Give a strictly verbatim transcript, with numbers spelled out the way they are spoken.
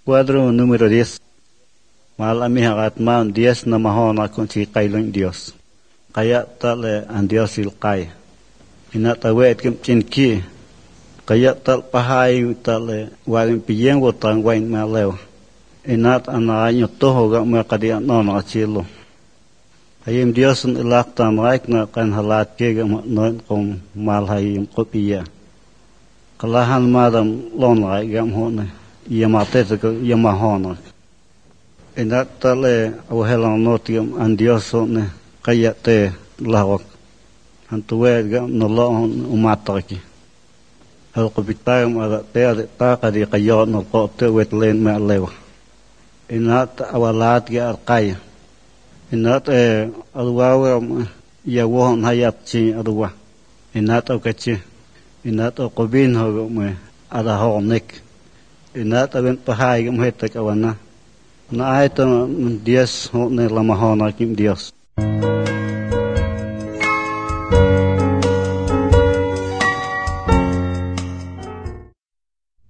Cuadro número diez. Mal amihagat man diez na mahona kung si kailong Dios. Kaya tale ang Dios ilkay. Inatawet kim chinki. Kaya tal pahay tale waling piyeng wotang wain malew. Inat anaranyo toho ga mga kadiyan nono achilo. Ayim Dios ang ilaktan raik na kan halat kega noon kung malhay yung kopiya. Kalahan madam lon raik gam hona. Iya matet ko iya mahona. Inat tale awahelang notium ang Dios ne kaya te lawak. Antuwed gam nolong umataki. Hal ko bitayam ada te ada ta kadi kayo no ko te wetlen ma lewa. Inat awalat ga arkaya. Inat e aluwa ya won hayat chi aluwa. Inat o kachi. Inat o kobin ho me ada honek. Inat aben pahay gam hetak awana. Na ito Dios ho ne lamahona kim Dios.